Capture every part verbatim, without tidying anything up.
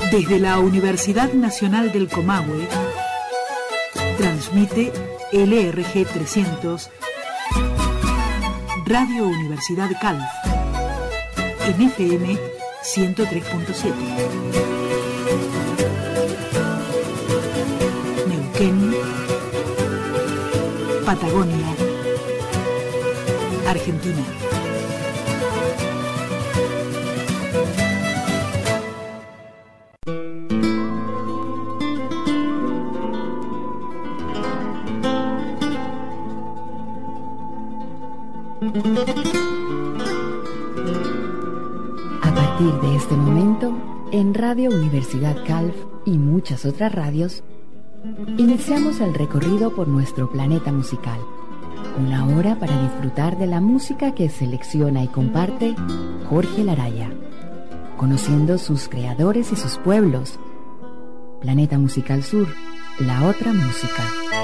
Desde la Universidad Nacional del Comahue, transmite L R G trescientos, Radio Universidad Calf, en F M ciento tres punto siete. Neuquén, Patagonia, Argentina. A partir de este momento, en Radio Universidad Calf y muchas otras radios, iniciamos el recorrido por nuestro planeta musical. Una hora para disfrutar de la música que selecciona y comparte Jorge Laraya, conociendo sus creadores y sus pueblos. Planeta Musical Sur, la otra música.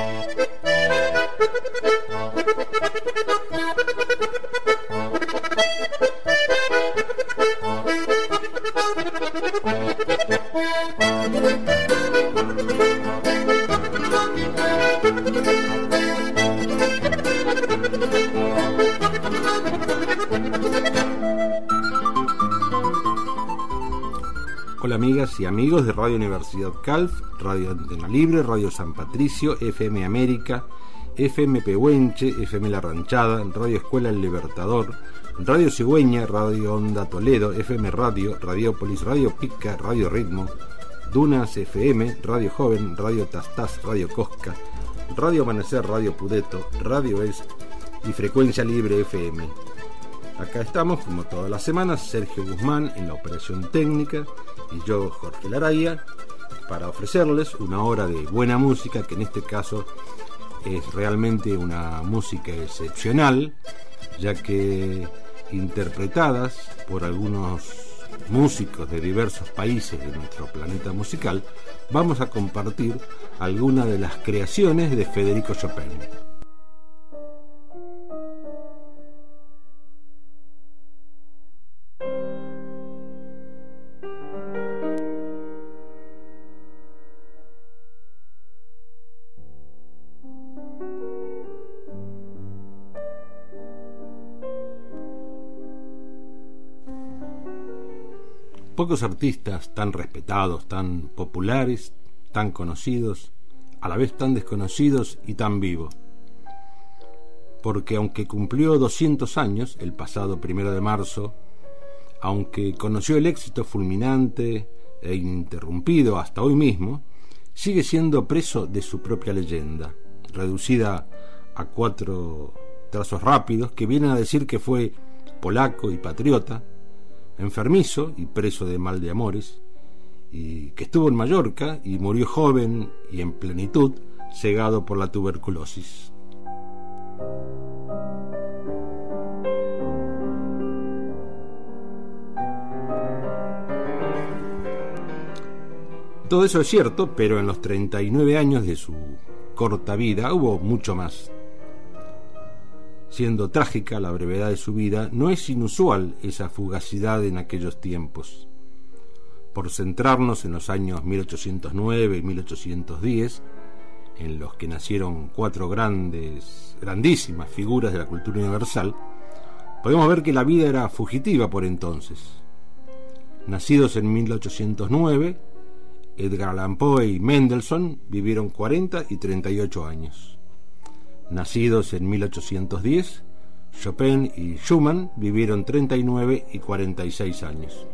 Hola amigas y amigos de Radio Universidad Calf, Radio Antena Libre, Radio San Patricio, F M América, F M Pehuenche, F M La Ranchada, Radio Escuela El Libertador, Radio Cigüeña, Radio Onda Toledo, F M Radio, Radiópolis, Radio Pica, Radio Ritmo, Dunas F M, Radio Joven, Radio Tastás, Radio Cosca, Radio Amanecer, Radio Pudeto, Radio Es y Frecuencia Libre F M. Acá estamos, como todas las semanas, Sergio Guzmán en la operación técnica y yo, Jorge Laraya, para ofrecerles una hora de buena música, que en este caso es realmente una música excepcional, ya que interpretadas por algunos músicos de diversos países de nuestro planeta musical, vamos a compartir algunas de las creaciones de Federico Chopin. Pocos artistas tan respetados, tan populares, tan conocidos, a la vez tan desconocidos y tan vivos. Porque aunque cumplió doscientos años el pasado primero de marzo, aunque conoció el éxito fulminante e ininterrumpido hasta hoy mismo, sigue siendo preso de su propia leyenda, reducida a cuatro trazos rápidos que vienen a decir que fue polaco y patriota, enfermizo y preso de mal de amores, y que estuvo en Mallorca y murió joven y en plenitud, cegado por la tuberculosis. Todo eso es cierto, pero en los treinta y nueve años de su corta vida hubo mucho más. Siendo trágica la brevedad de su vida, no es inusual esa fugacidad en aquellos tiempos. Por centrarnos en los años mil ochocientos nueve y mil ochocientos diez, en los que nacieron cuatro grandes, grandísimas figuras de la cultura universal, podemos ver que la vida era fugitiva por entonces. Nacidos en mil ochocientos nueve, Edgar Allan Poe y Mendelssohn vivieron cuarenta y treinta y ocho años. Nacidos en mil ochocientos diez, Chopin y Schumann vivieron treinta y nueve y cuarenta y seis años.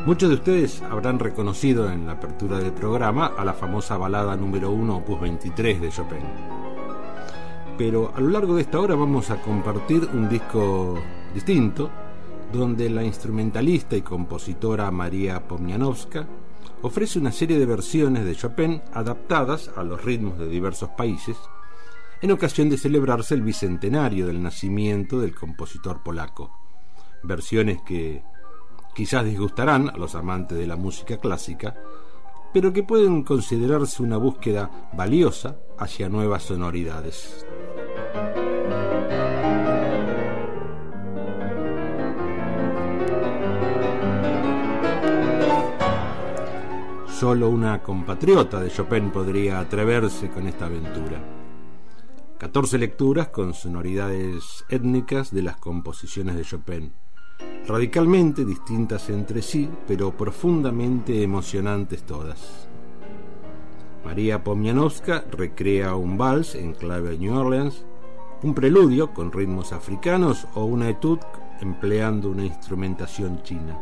Muchos de ustedes habrán reconocido en la apertura del programa a la famosa balada número uno, opus veintitrés de Chopin. Pero a lo largo de esta hora vamos a compartir un disco distinto, donde la instrumentalista y compositora María Pomianowska ofrece una serie de versiones de Chopin adaptadas a los ritmos de diversos países, en ocasión de celebrarse el bicentenario del nacimiento del compositor polaco. Versiones que quizás disgustarán a los amantes de la música clásica, pero que pueden considerarse una búsqueda valiosa hacia nuevas sonoridades. Solo una compatriota de Chopin podría atreverse con esta aventura. catorce lecturas con sonoridades étnicas de las composiciones de Chopin, radicalmente distintas entre sí, pero profundamente emocionantes todas. María Pomianowska recrea un vals en clave New Orleans, un preludio con ritmos africanos o una etude empleando una instrumentación china.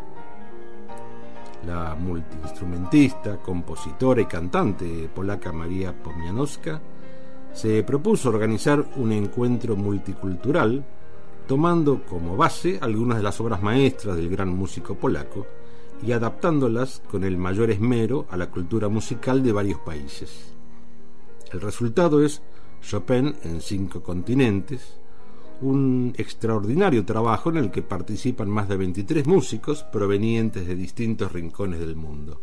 La multiinstrumentista, compositora y cantante polaca María Pomianowska se propuso organizar un encuentro multicultural tomando como base algunas de las obras maestras del gran músico polaco y adaptándolas con el mayor esmero a la cultura musical de varios países. El resultado es Chopin en cinco continentes, un extraordinario trabajo en el que participan más de veintitrés músicos provenientes de distintos rincones del mundo.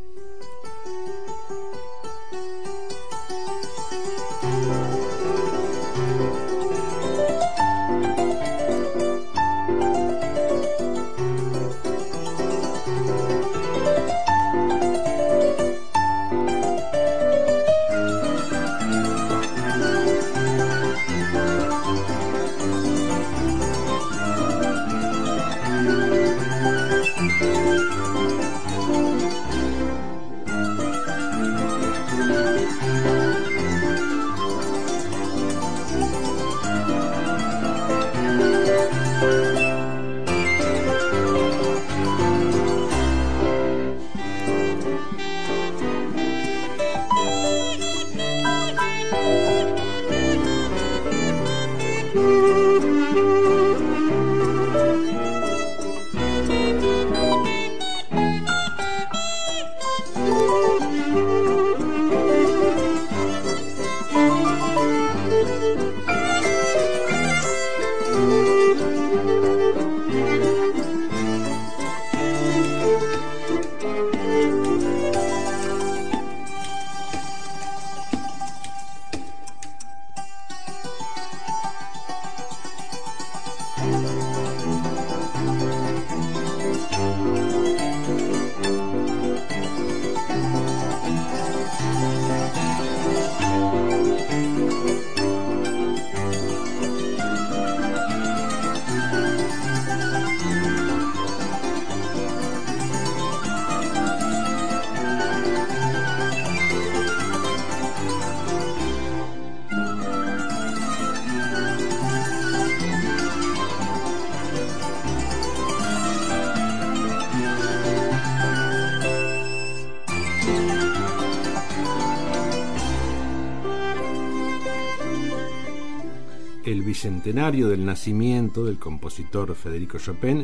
El bicentenario del nacimiento del compositor Federico Chopin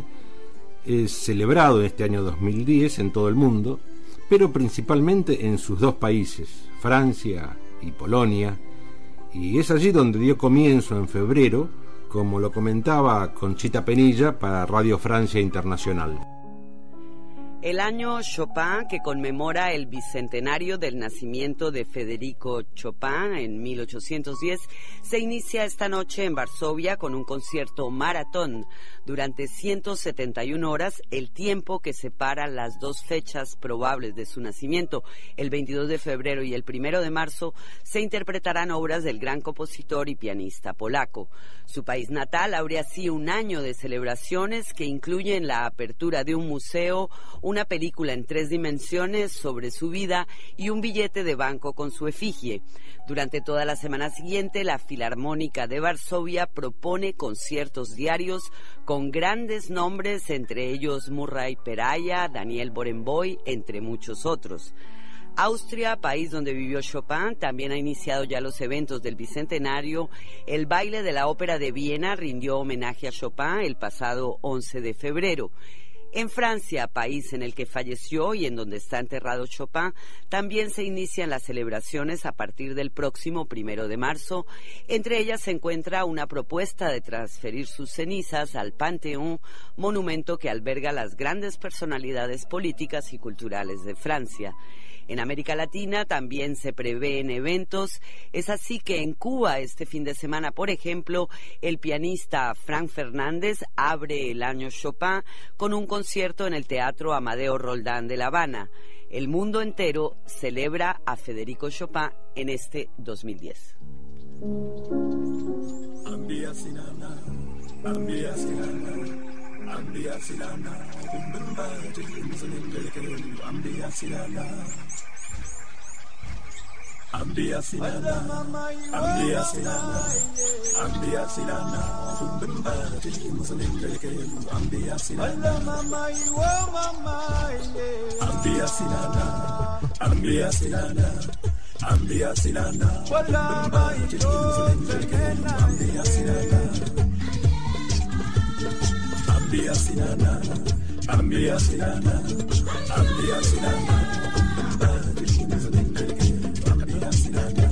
es celebrado este año dos mil diez en todo el mundo, pero principalmente en sus dos países, Francia y Polonia, y es allí donde dio comienzo en febrero, como lo comentaba Conchita Penilla para Radio Francia Internacional. El año Chopin, que conmemora el bicentenario del nacimiento de Federico Chopin en mil ochocientos diez, se inicia esta noche en Varsovia con un concierto maratón durante ciento setenta y una horas, el tiempo que separa las dos fechas probables de su nacimiento. El veintidós de febrero y el primero de marzo se interpretarán obras del gran compositor y pianista polaco. Su país natal abre así un año de celebraciones que incluyen la apertura de un museo, un una película en tres dimensiones sobre su vida y un billete de banco con su efigie. Durante toda la semana siguiente, la Filarmónica de Varsovia propone conciertos diarios con grandes nombres, entre ellos Murray Peraya, Daniel Barenboim, entre muchos otros. Austria, país donde vivió Chopin, también ha iniciado ya los eventos del Bicentenario. El baile de la Ópera de Viena rindió homenaje a Chopin el pasado once de febrero. En Francia, país en el que falleció y en donde está enterrado Chopin, también se inician las celebraciones a partir del próximo primero de marzo. Entre ellas se encuentra una propuesta de transferir sus cenizas al Panteón, monumento que alberga las grandes personalidades políticas y culturales de Francia. En América Latina también se prevén eventos. Es así que en Cuba este fin de semana, por ejemplo, el pianista Frank Fernández abre el año Chopin con un concierto en el Teatro Amadeo Roldán de La Habana. El mundo entero celebra a Federico Chopin en este dos mil diez. Ambia silana, kumbemba, tilimuzulindelekeru, ambia silana. Ambia silana, ambia silana, ambia silana, kumbemba, tilimuzulindelekeru, ambia silana. Ambia silana, ambia silana, ambia silana, kumbemba, tilimuzulindelekeru, ambia silana. Ambia silana, ambia silana, ambia silana, ambia silana, ambia silana.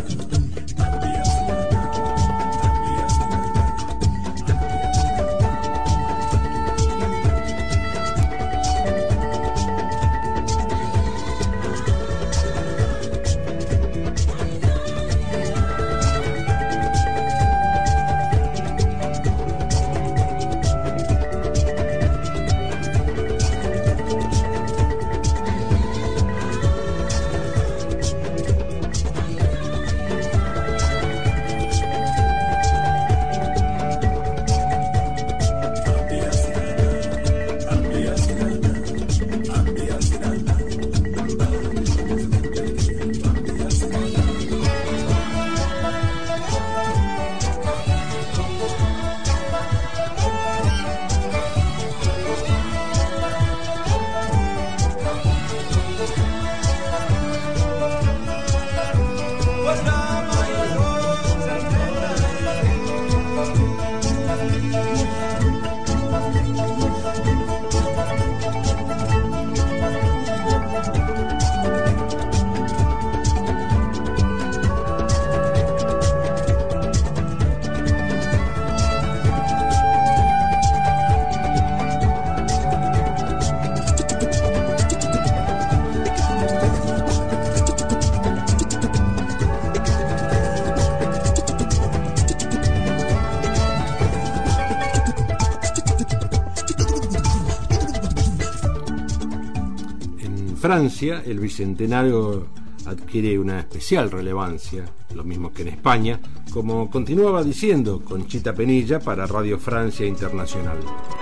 Francia, el Bicentenario adquiere una especial relevancia, lo mismo que en España, como continuaba diciendo Conchita Penilla para Radio Francia Internacional.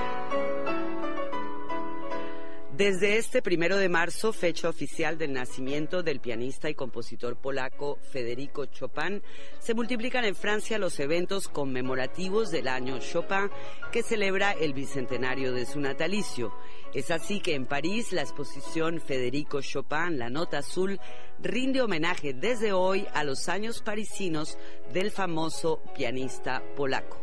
Desde este primero de marzo, fecha oficial del nacimiento del pianista y compositor polaco Federico Chopin, se multiplican en Francia los eventos conmemorativos del año Chopin, que celebra el bicentenario de su natalicio. Es así que en París la exposición Federico Chopin, la Nota Azul, rinde homenaje desde hoy a los años parisinos del famoso pianista polaco.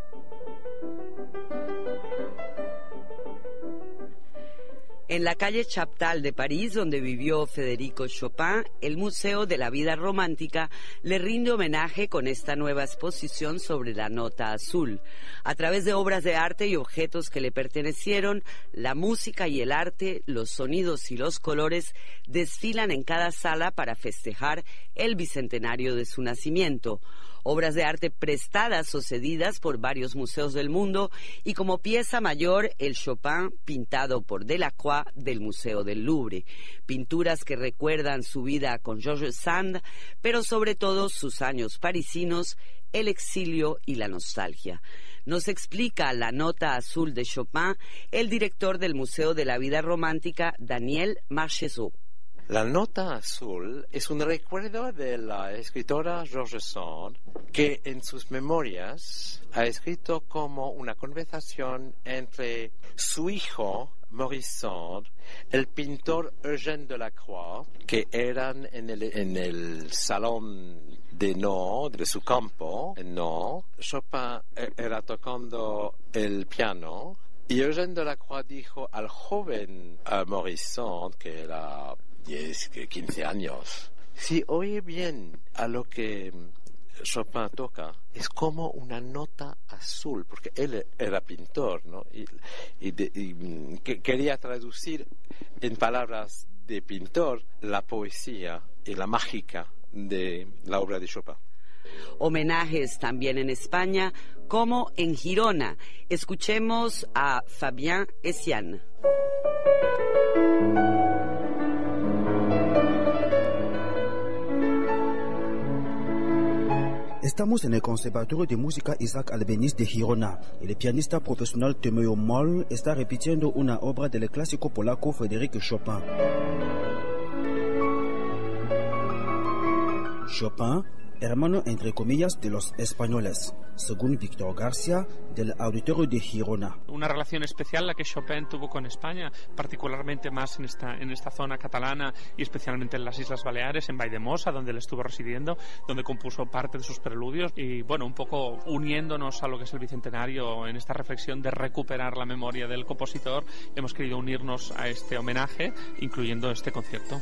En la calle Chaptal de París, donde vivió Federico Chopin, el Museo de la Vida Romántica le rinde homenaje con esta nueva exposición sobre la Nota Azul. A través de obras de arte y objetos que le pertenecieron, la música y el arte, los sonidos y los colores desfilan en cada sala para festejar el bicentenario de su nacimiento. Obras de arte prestadas o cedidas por varios museos del mundo y como pieza mayor el Chopin pintado por Delacroix del Museo del Louvre. Pinturas que recuerdan su vida con Georges Sand, pero sobre todo sus años parisinos, el exilio y la nostalgia. Nos explica la nota azul de Chopin el director del Museo de la Vida Romántica, Daniel Marcheseau. La nota azul es un recuerdo de la escritora George Sand, que en sus memorias ha escrito como una conversación entre su hijo, Maurice Sand, el pintor Eugène Delacroix, que eran en el, en el salón de Nantes, de su campo en Nantes. Chopin era tocando el piano y Eugène Delacroix dijo al joven uh, Maurice Sand, que era diez, quince años, si oye bien a lo que Chopin toca, es como una nota azul, porque él era pintor, ¿no? Y, y, de, y que quería traducir en palabras de pintor la poesía y la mágica de la obra de Chopin. Homenajes también en España, como en Girona. Escuchemos a Fabien Essian. Estamos en el Conservatorio de Música Isaac Albéniz de Girona. El pianista profesional Tomeo Moll está repitiendo una obra del clásico polaco Frédéric Chopin. Chopin, hermano entre comillas de los españoles, según Víctor García, del Auditorio de Girona. Una relación especial la que Chopin tuvo con España, particularmente más en esta, en esta zona catalana y especialmente en las Islas Baleares, en Valldemossa, donde él estuvo residiendo, donde compuso parte de sus preludios y, bueno, un poco uniéndonos a lo que es el Bicentenario en esta reflexión de recuperar la memoria del compositor, hemos querido unirnos a este homenaje, incluyendo este concierto.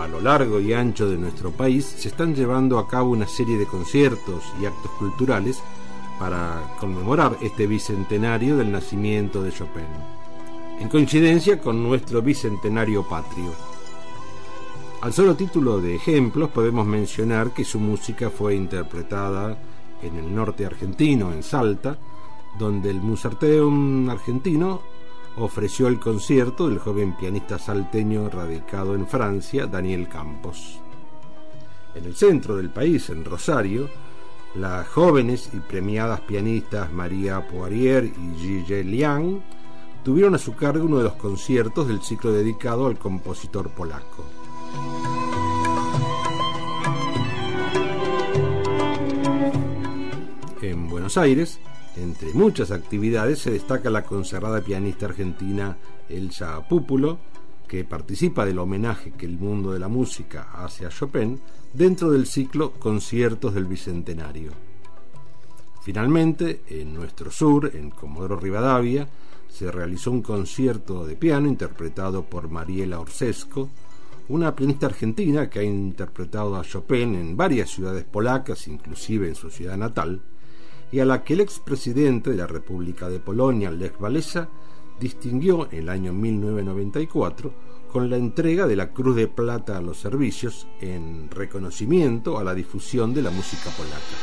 A lo largo y ancho de nuestro país se están llevando a cabo una serie de conciertos y actos culturales para conmemorar este bicentenario del nacimiento de Chopin, en coincidencia con nuestro bicentenario patrio. Al solo título de ejemplos podemos mencionar que su música fue interpretada en el norte argentino, en Salta, donde el Mozarteum argentino ofreció el concierto del joven pianista salteño radicado en Francia, Daniel Campos. En el centro del país, en Rosario, las jóvenes y premiadas pianistas María Poirier y Gigi Liang tuvieron a su cargo uno de los conciertos del ciclo dedicado al compositor polaco. En Buenos Aires, entre muchas actividades, se destaca la consagrada pianista argentina Elsa Púpulo, que participa del homenaje que el mundo de la música hace a Chopin dentro del ciclo Conciertos del Bicentenario. Finalmente, en nuestro sur, en Comodoro Rivadavia, se realizó un concierto de piano interpretado por Mariela Orsesco, una pianista argentina que ha interpretado a Chopin en varias ciudades polacas, inclusive en su ciudad natal, y a la que el expresidente de la República de Polonia, Lech Walesa, distinguió en el año mil novecientos noventa y cuatro con la entrega de la Cruz de Plata a los servicios en reconocimiento a la difusión de la música polaca.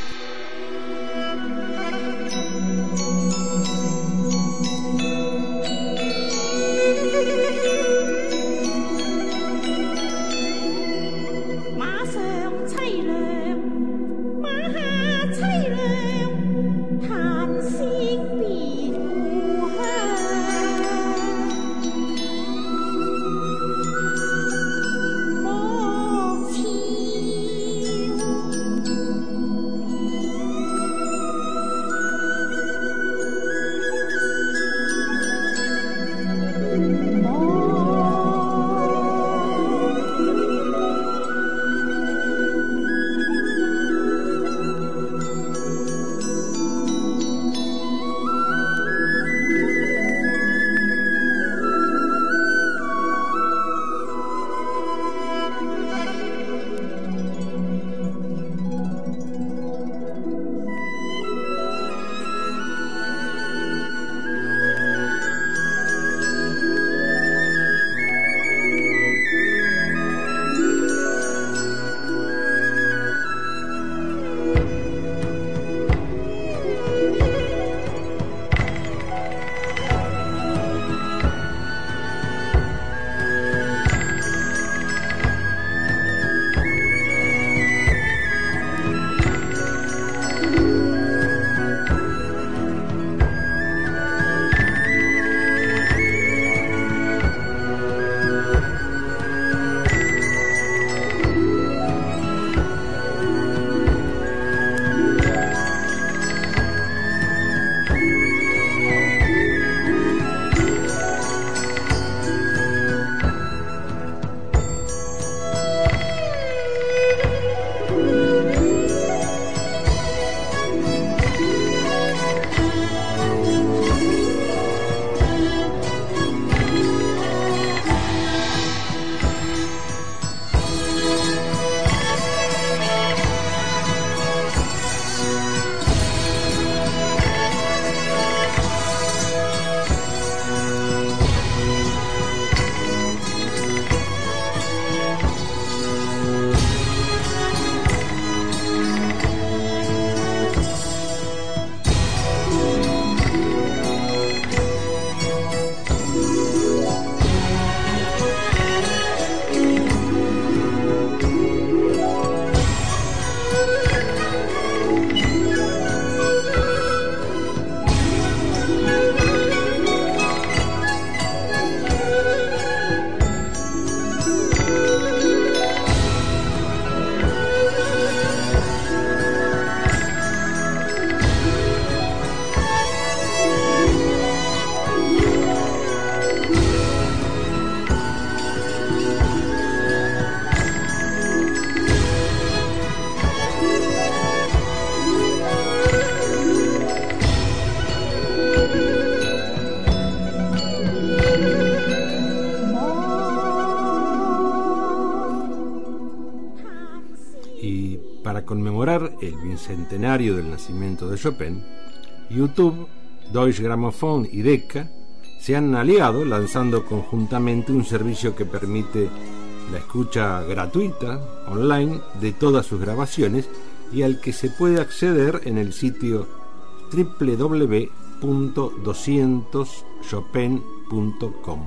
conmemorar el bicentenario del nacimiento de Chopin, YouTube, Deutsche Grammophon y Decca se han aliado lanzando conjuntamente un servicio que permite la escucha gratuita online de todas sus grabaciones y al que se puede acceder en el sitio doble u doble u doble u punto doscientos chopin punto com.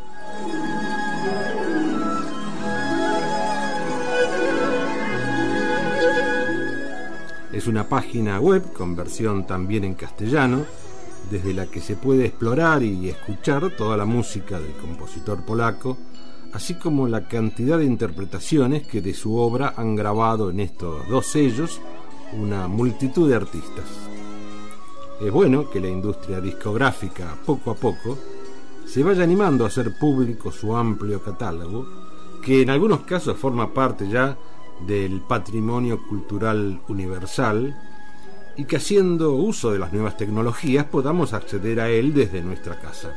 Es una página web con versión también en castellano, desde la que se puede explorar y escuchar toda la música del compositor polaco, así como la cantidad de interpretaciones que de su obra han grabado en estos dos sellos una multitud de artistas. Es bueno que la industria discográfica, poco a poco, se vaya animando a hacer público su amplio catálogo, que en algunos casos forma parte ya del patrimonio cultural universal, y que haciendo uso de las nuevas tecnologías podamos acceder a él desde nuestra casa.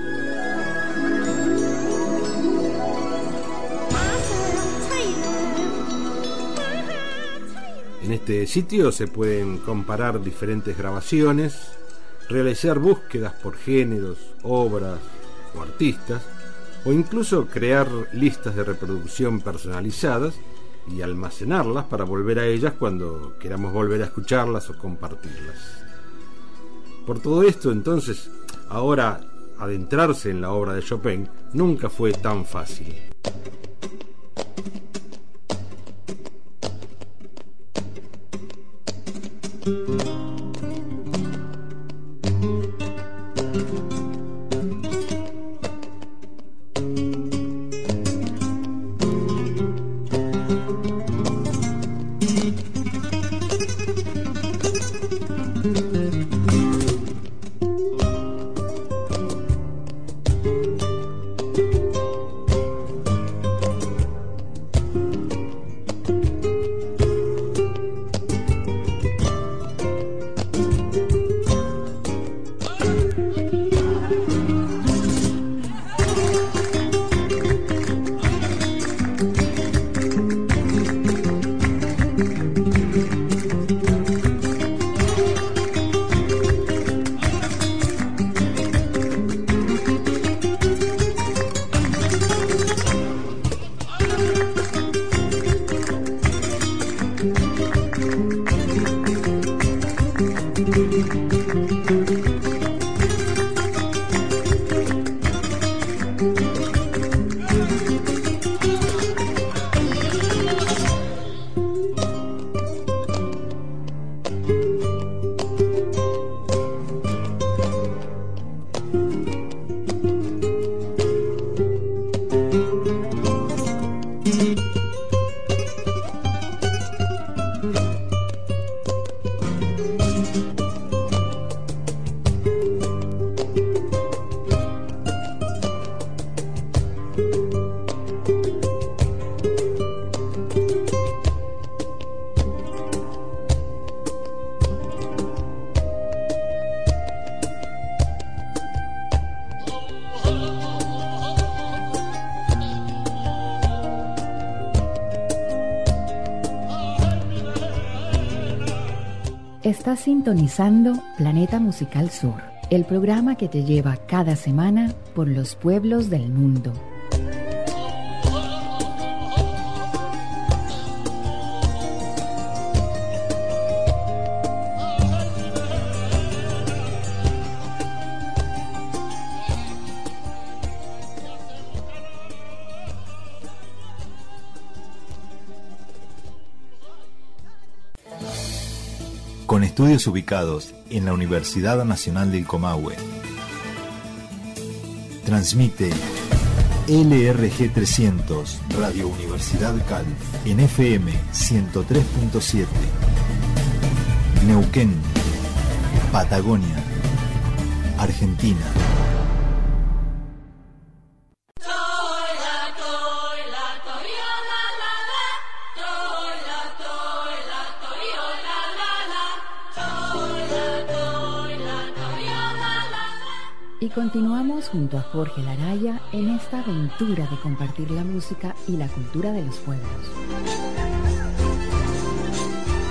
En este sitio se pueden comparar diferentes grabaciones, realizar búsquedas por géneros, obras o artistas, o incluso crear listas de reproducción personalizadas y almacenarlas para volver a ellas cuando queramos volver a escucharlas o compartirlas. Por todo esto, entonces, ahora adentrarse en la obra de Chopin nunca fue tan fácil. Estás sintonizando Planeta Musical Sur, el programa que te lleva cada semana por los pueblos del mundo. Con estudios ubicados en la Universidad Nacional del Comahue. Transmite L R G trescientos, Radio Universidad Calf, en F M ciento tres punto siete. Neuquén, Patagonia, Argentina. Y continuamos junto a Jorge Laraya en esta aventura de compartir la música y la cultura de los pueblos.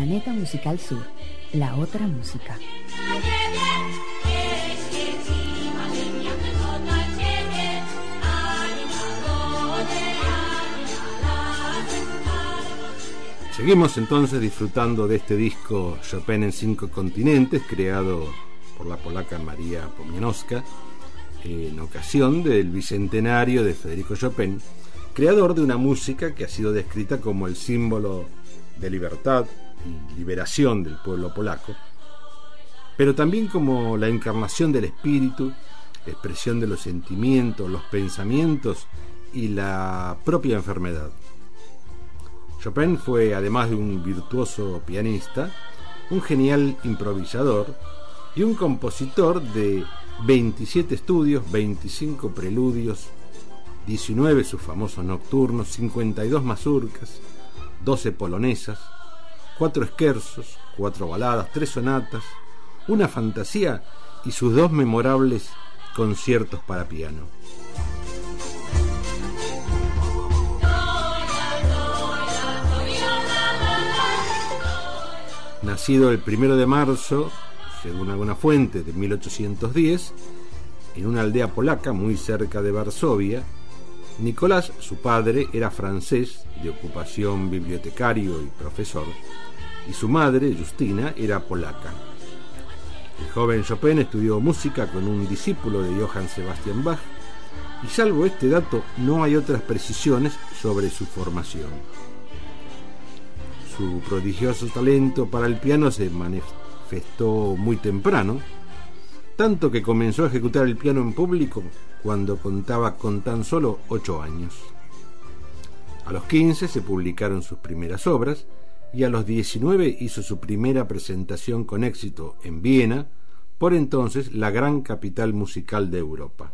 Planeta Musical Sur, la otra música. Seguimos entonces disfrutando de este disco Chopin en cinco continentes, creado por la polaca María Pomianowska en ocasión del bicentenario de Federico Chopin, creador de una música que ha sido descrita como el símbolo de libertad y liberación del pueblo polaco, pero también como la encarnación del espíritu, expresión de los sentimientos, los pensamientos y la propia enfermedad. Chopin fue, además de un virtuoso pianista, un genial improvisador y un compositor de veintisiete estudios, veinticinco preludios, diecinueve sus famosos nocturnos, cincuenta y dos mazurcas, doce polonesas, cuatro scherzos, cuatro baladas, tres sonatas, una fantasía y sus dos memorables conciertos para piano. Nacido el primero de marzo, según alguna fuente, de mil ochocientos diez, en una aldea polaca muy cerca de Varsovia, Nicolás, su padre, era francés, de ocupación bibliotecario y profesor, y su madre, Justina, era polaca. El joven Chopin estudió música con un discípulo de Johann Sebastian Bach, y salvo este dato no hay otras precisiones sobre su formación. Su prodigioso talento para el piano se manifestó muy temprano, tanto que comenzó a ejecutar el piano en público cuando contaba con tan solo ocho años. A los quince se publicaron sus primeras obras y a los diecinueve hizo su primera presentación con éxito en Viena, por entonces la gran capital musical de Europa.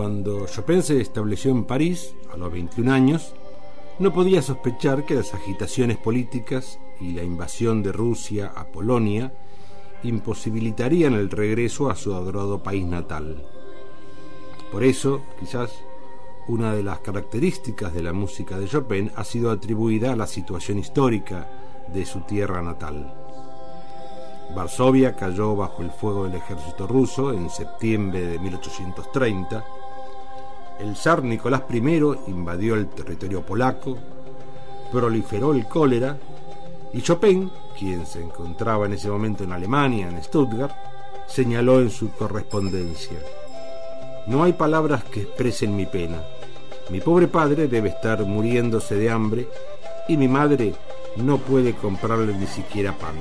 Cuando Chopin se estableció en París, a los veintiún años, no podía sospechar que las agitaciones políticas y la invasión de Rusia a Polonia imposibilitarían el regreso a su adorado país natal. Por eso, quizás, una de las características de la música de Chopin ha sido atribuida a la situación histórica de su tierra natal. Varsovia cayó bajo el fuego del ejército ruso en septiembre de mil ochocientos treinta. El zar Nicolás primero invadió el territorio polaco, proliferó el cólera, y Chopin, quien se encontraba en ese momento en Alemania, en Stuttgart, señaló en su correspondencia: no hay palabras que expresen mi pena. Mi pobre padre debe estar muriéndose de hambre y mi madre no puede comprarle ni siquiera pan.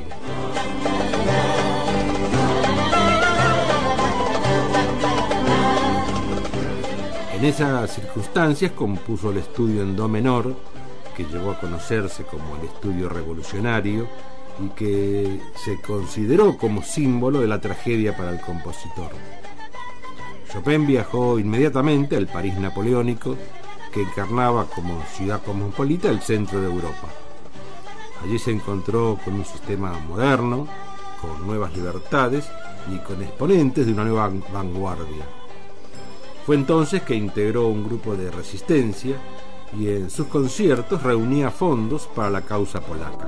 En esas circunstancias compuso el estudio en do menor, que llegó a conocerse como el estudio revolucionario y que se consideró como símbolo de la tragedia para el compositor. Chopin viajó inmediatamente al París napoleónico, que encarnaba como ciudad cosmopolita el centro de Europa. Allí se encontró con un sistema moderno, con nuevas libertades y con exponentes de una nueva vanguardia. Fue entonces que integró un grupo de resistencia y en sus conciertos reunía fondos para la causa polaca.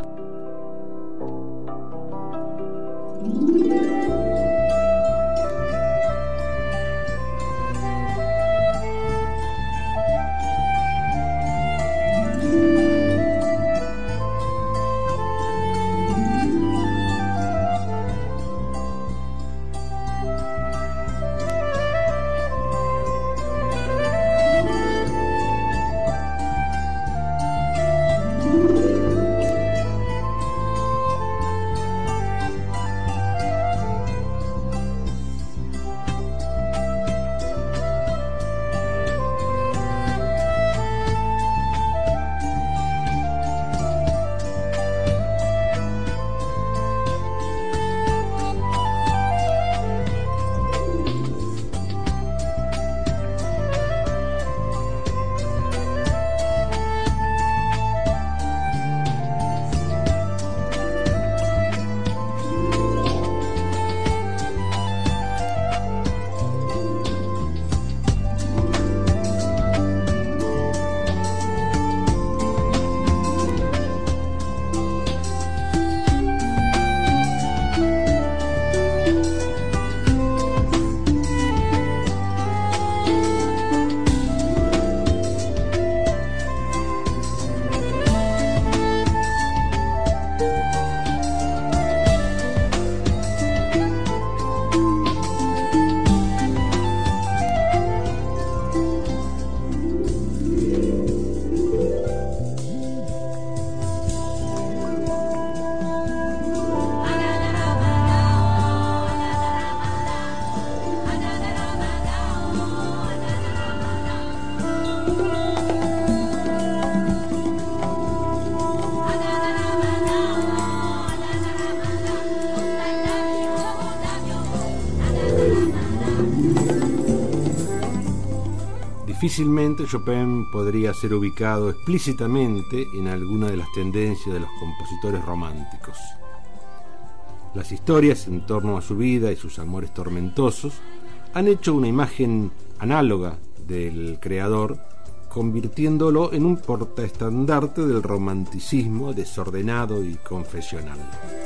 Difícilmente Chopin podría ser ubicado explícitamente en alguna de las tendencias de los compositores románticos. Las historias en torno a su vida y sus amores tormentosos han hecho una imagen análoga del creador, convirtiéndolo en un portaestandarte del romanticismo desordenado y confesional.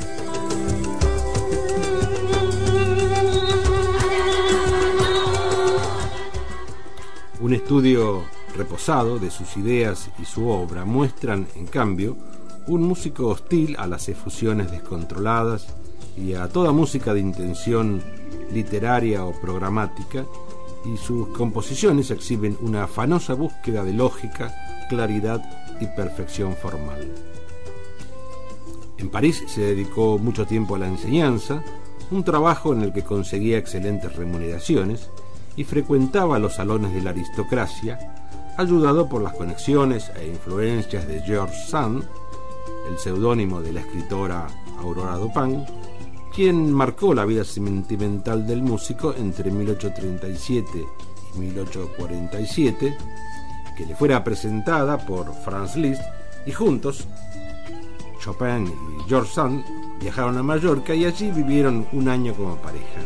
Un estudio reposado de sus ideas y su obra muestran, en cambio, un músico hostil a las efusiones descontroladas y a toda música de intención literaria o programática, y sus composiciones exhiben una afanosa búsqueda de lógica, claridad y perfección formal. En París se dedicó mucho tiempo a la enseñanza, un trabajo en el que conseguía excelentes remuneraciones, y frecuentaba los salones de la aristocracia, ayudado por las conexiones e influencias de George Sand, el seudónimo de la escritora Aurora Dupin, quien marcó la vida sentimental del músico entre mil ochocientos treinta y siete mil ochocientos cuarenta y siete, que le fuera presentada por Franz Liszt, y juntos Chopin y George Sand viajaron a Mallorca y allí vivieron un año como pareja.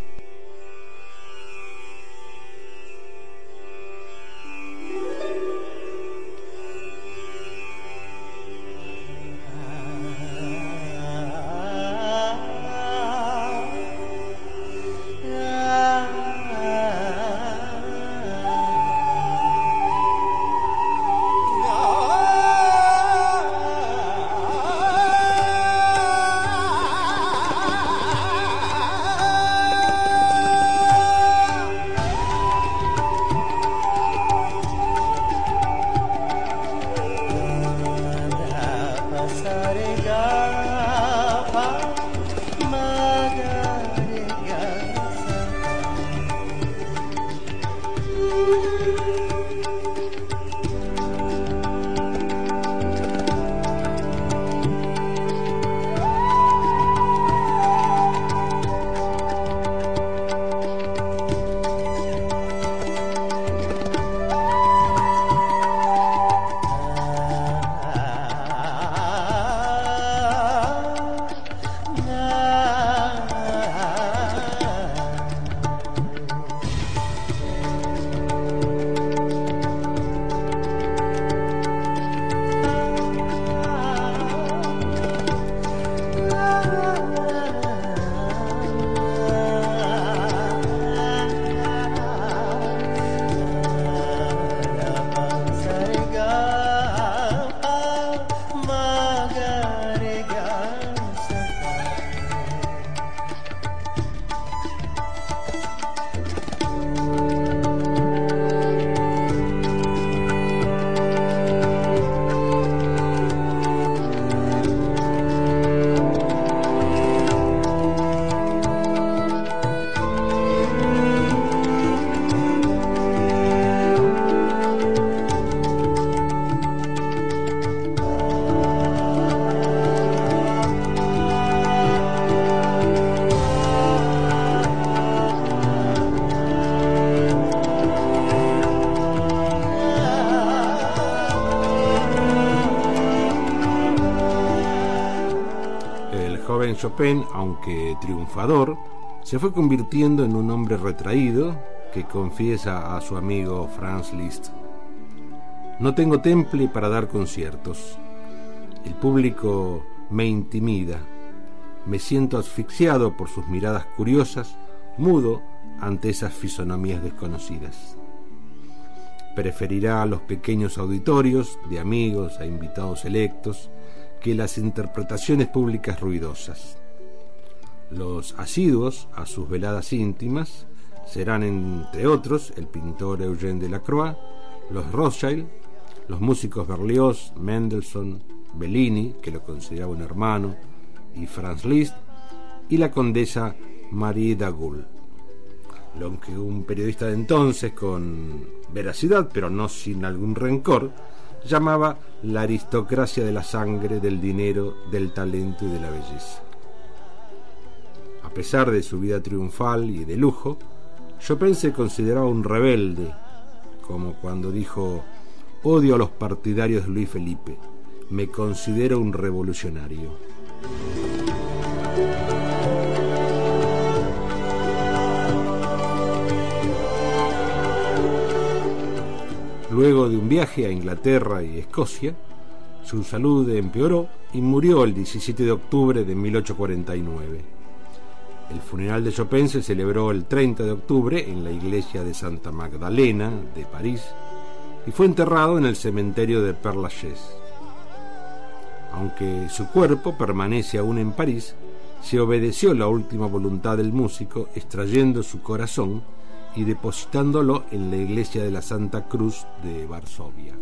Chopin, aunque triunfador, se fue convirtiendo en un hombre retraído que confiesa a su amigo Franz Liszt: no tengo temple para dar conciertos, el público me intimida, me siento asfixiado por sus miradas curiosas, mudo ante esas fisonomías desconocidas. Preferirá los pequeños auditorios de amigos a invitados selectos que las interpretaciones públicas ruidosas. Los asiduos a sus veladas íntimas serán, entre otros, el pintor Eugène Delacroix, los Rothschild, los músicos Berlioz, Mendelssohn, Bellini, que lo consideraba un hermano, y Franz Liszt, y la condesa Marie Dagoul. Lo que un periodista de entonces, con veracidad, pero no sin algún rencor, llamaba la aristocracia de la sangre, del dinero, del talento y de la belleza. A pesar de su vida triunfal y de lujo, Chopin se consideraba un rebelde, como cuando dijo: odio a los partidarios de Luis Felipe, me considero un revolucionario. Luego de un viaje a Inglaterra y Escocia, su salud empeoró y murió el diecisiete de octubre de mil ochocientos cuarenta y nueve. El funeral de Chopin se celebró el treinta de octubre en la iglesia de Santa Magdalena de París y fue enterrado en el cementerio de Père Lachaise. Aunque su cuerpo permanece aún en París, se obedeció la última voluntad del músico, extrayendo su corazón y depositándolo en la iglesia de la Santa Cruz de Varsovia.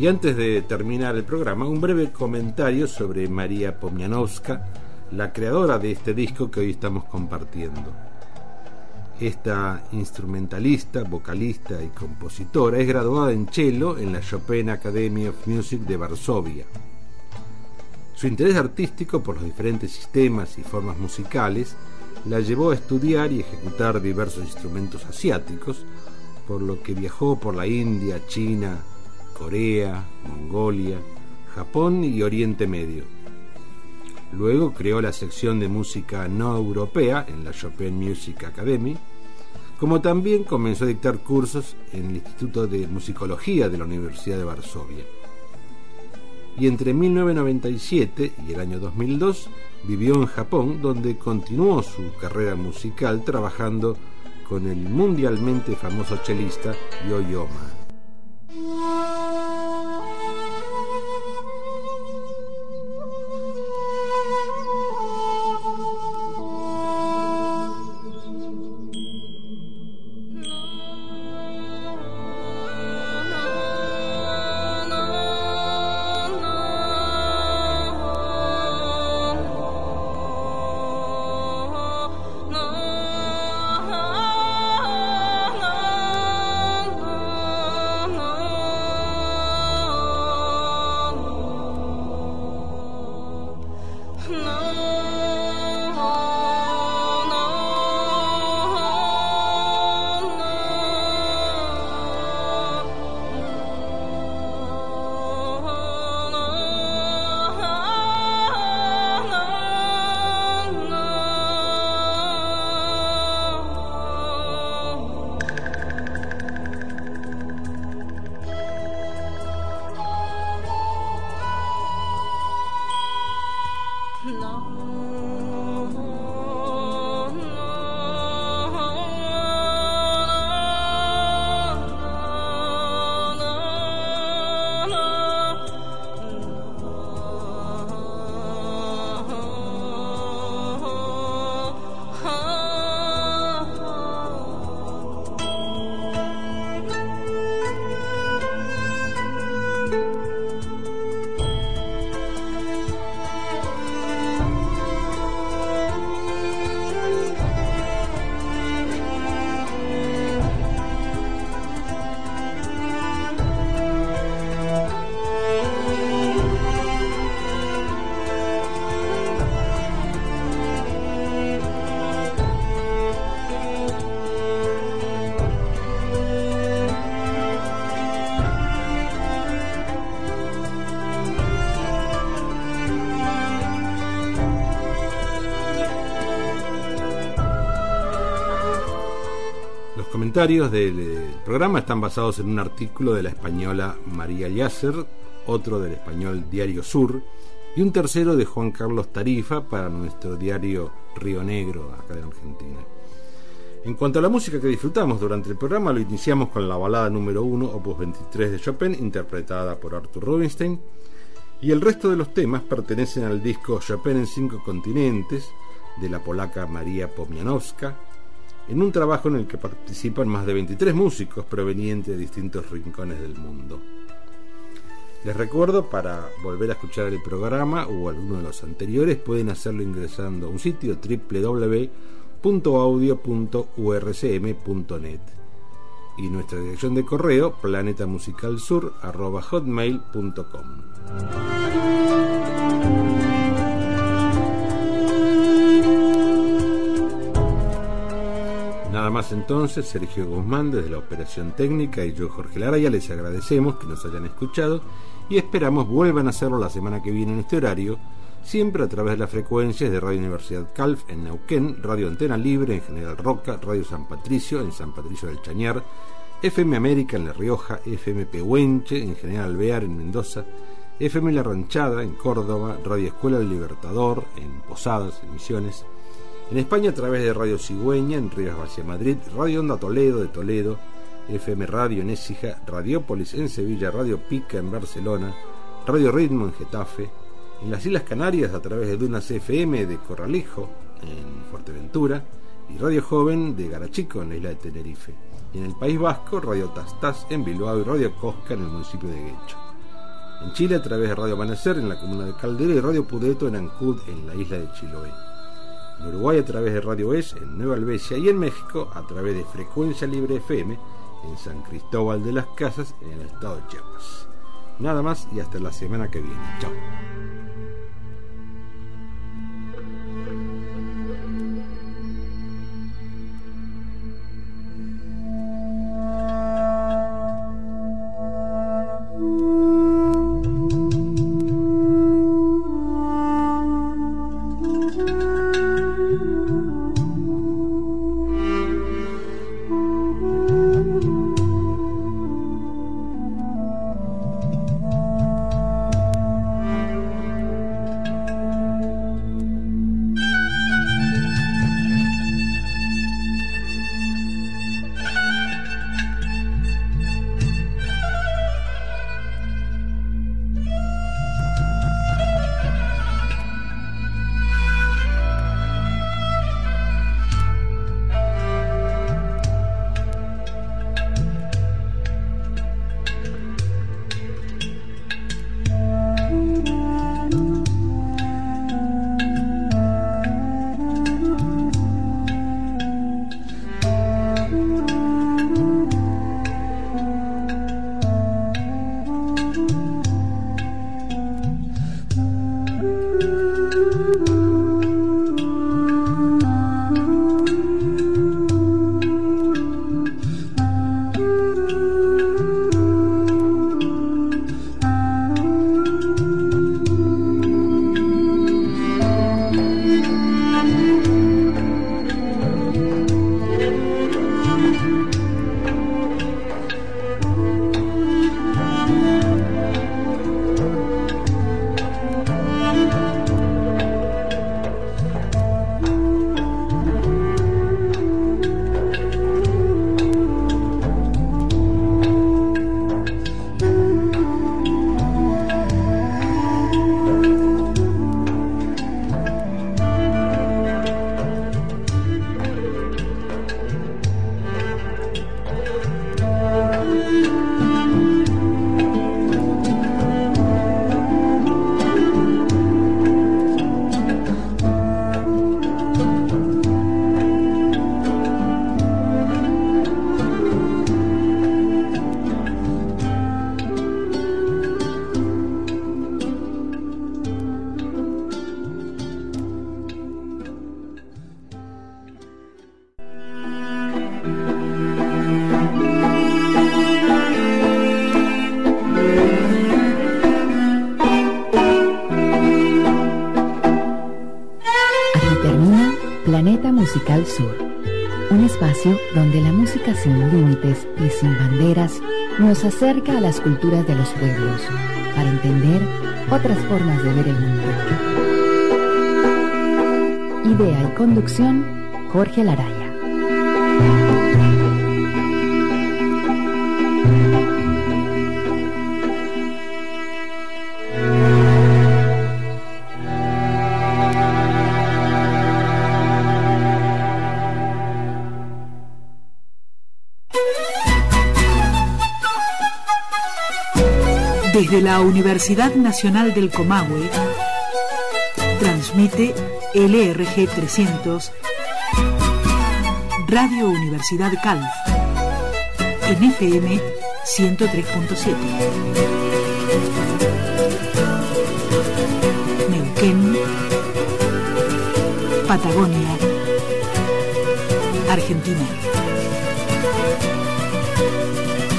Y antes de terminar el programa, un breve comentario sobre María Pomianowska, la creadora de este disco que hoy estamos compartiendo. Esta instrumentalista, vocalista y compositora es graduada en cello en la Chopin Academy of Music de Varsovia. Su interés artístico por los diferentes sistemas y formas musicales la llevó a estudiar y ejecutar diversos instrumentos asiáticos, por lo que viajó por la India, China, Corea, Mongolia, Japón y Oriente Medio. Luego creó la sección de música no europea en la Chopin Music Academy, como también comenzó a dictar cursos en el Instituto de Musicología de la Universidad de Varsovia. Y entre mil novecientos noventa y siete y el año dos mil dos vivió en Japón, donde continuó su carrera musical trabajando con el mundialmente famoso chelista Yo-Yo Ma. Los comentarios del programa están basados en un artículo de la española María Llàcer, otro del español Diario Sur y un tercero de Juan Carlos Tarifa para nuestro diario Río Negro, acá de Argentina. En cuanto a la música que disfrutamos durante el programa, lo iniciamos con la balada número uno, opus veintitrés de Chopin, interpretada por Arthur Rubinstein, y el resto de los temas pertenecen al disco Chopin en cinco continentes, de la polaca María Pomianowska, en un trabajo en el que participan más de veintitrés músicos provenientes de distintos rincones del mundo. Les recuerdo, para volver a escuchar el programa o alguno de los anteriores, pueden hacerlo ingresando a un sitio doble u doble u doble u punto audio punto u r c m punto net y nuestra dirección de correo planetamusicalsur arroba hotmail punto com. Nada más entonces, Sergio Guzmán desde la operación técnica y yo, Jorge Laraya, les agradecemos que nos hayan escuchado y esperamos vuelvan a hacerlo la semana que viene en este horario, siempre a través de las frecuencias de Radio Universidad Calf en Neuquén, Radio Antena Libre en General Roca, Radio San Patricio en San Patricio del Chañar, F M América en La Rioja, F M Pehuenche en General Alvear en Mendoza, F M La Ranchada en Córdoba, Radio Escuela del Libertador en Posadas, en Misiones, en España a través de Radio Cigüeña en Rivas Vacia Madrid, Radio Onda Toledo de Toledo, F M Radio en Écija, Radiópolis en Sevilla, Radio Pica en Barcelona, Radio Ritmo en Getafe, en las Islas Canarias a través de Dunas F M de Corralejo en Fuerteventura y Radio Joven de Garachico en la isla de Tenerife, y en el País Vasco Radio Tastás en Bilbao y Radio Cosca en el municipio de Guecho. En Chile a través de Radio Amanecer en la comuna de Caldera y Radio Pudeto en Ancud en la isla de Chiloé. En Uruguay a través de Radio Es en Nueva Albesia y en México a través de Frecuencia Libre F M en San Cristóbal de las Casas en el estado de Chiapas. Nada más y hasta la semana que viene. Chao. Musical Sur, un espacio donde la música sin límites y sin banderas nos acerca a las culturas de los pueblos para entender otras formas de ver el mundo. Idea y conducción, Jorge Laraya. Desde la Universidad Nacional del Comahue, transmite L R G trescientos, Radio Universidad Calf, en F M ciento tres punto siete. Neuquén, Patagonia, Argentina.